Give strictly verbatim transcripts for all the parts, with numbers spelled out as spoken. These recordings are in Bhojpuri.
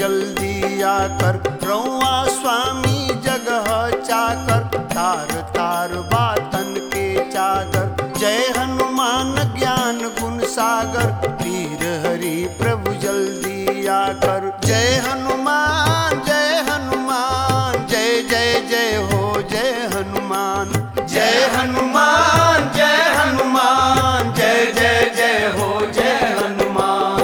जल्दी आकर। रउआ स्वामी जगह चाकर, तार तार बातन के चादर। जय हनुमान ज्ञान गुण सागर, वीर हरि प्रभु जल्दी आकर। जय हनुमान जय हनुमान, जय जय जय हो जय हनुमान। जय हनुमान जय हनुमान, जय जय जय हो जय हनुमान।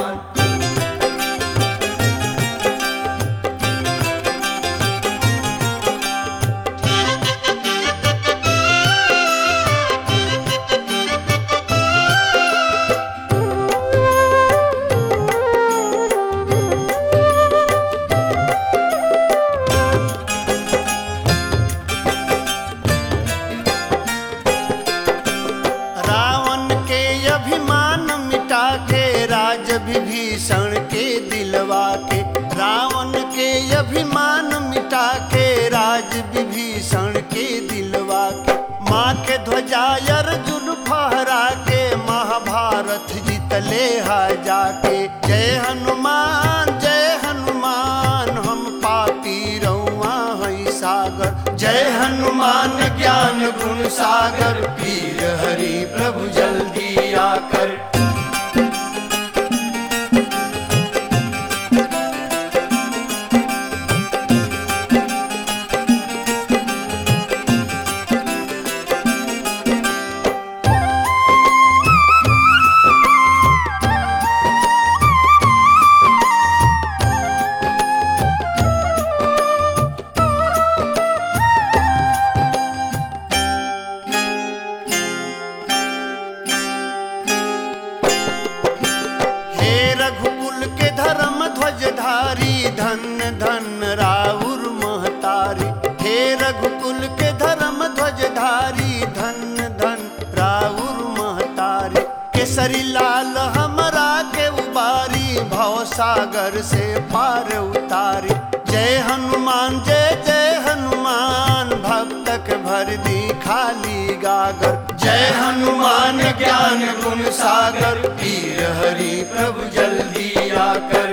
विभीषण के दिलवा के, रावण के अभिमान मिटा के, राज विभीषण के दिलवा के। माँ के ध्वजा अर्जुन फहरा के, महाभारत जीतले हा जाके। जय हनुमान जय हनुमान, हम पापी रउआ हई सागर। जय हनुमान ज्ञान गुण सागर, वीर हरि प्रभु जल्दी आकर। धन धन राउर महतारी, हे रघुकुल के धर्म ध्वजधारी। धन धन राउर महतारी, केसरी लाल हमरा के उबारी, भव सागर से पार उतारी। जय हनुमान जय जय हनुमान, भक्तक भर दी खाली गागर। जय हनुमान ज्ञान गुण सागर, वीर हरि प्रभु जल्दी आकर।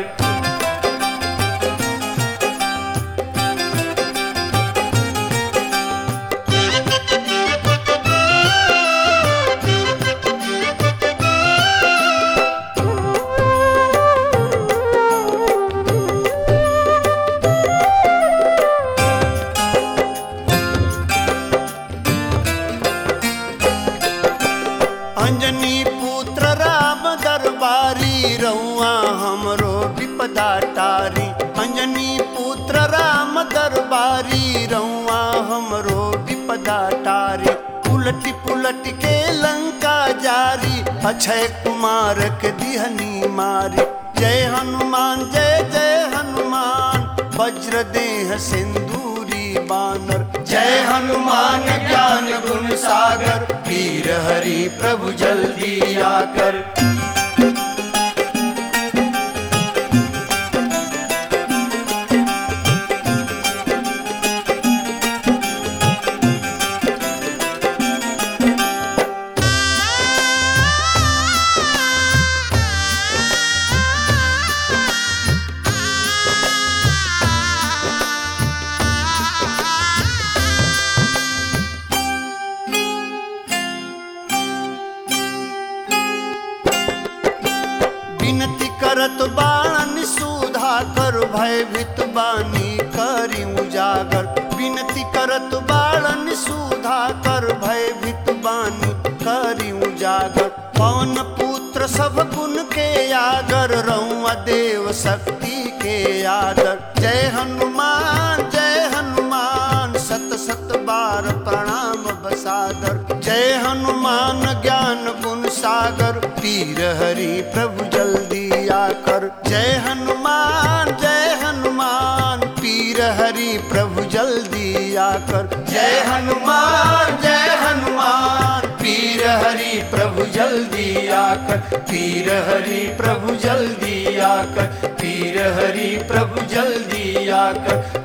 अंजनी पुत्र राम दरबारी, रउआ हमरो विपदा टारी। अंजनी पुत्र राम दरबारी, रउआ हमरो विपदा टारी। उलटी पुलट के लंका जारी, अक्षय कुमार के दिहनी मारी। जय हनुमान जय जय हनुमान, वज्र देह सिंदूरी बानर। जय हनुमान ज्ञान गुण सागर, वीर हरि प्रभु जल्दी आकर। विनती करत बानी सुधाकर, भयभीत बानी करी उजागर। विनती करत बानी सुधाकर, भयभीत बानी करी उजागर। पवन पुत्र सब गुण के आगर, रउआ देव शक्ति के आदर। जय हनुमान जय हनुमान, सत सत बार प्रणाम बसादर। जय हनुमान ज्ञान गुण सागर, वीर हरि प्रभु जल्दी आकर। जय हनुमान जय हनुमान, वीर हरि प्रभु जल्दी आकर। जय हनुमान जय हनुमान, वीर हरि प्रभु जल्दी आकर। वीर हरि प्रभु जल्दी आकर, वीर हरि प्रभु जल्दी आकर।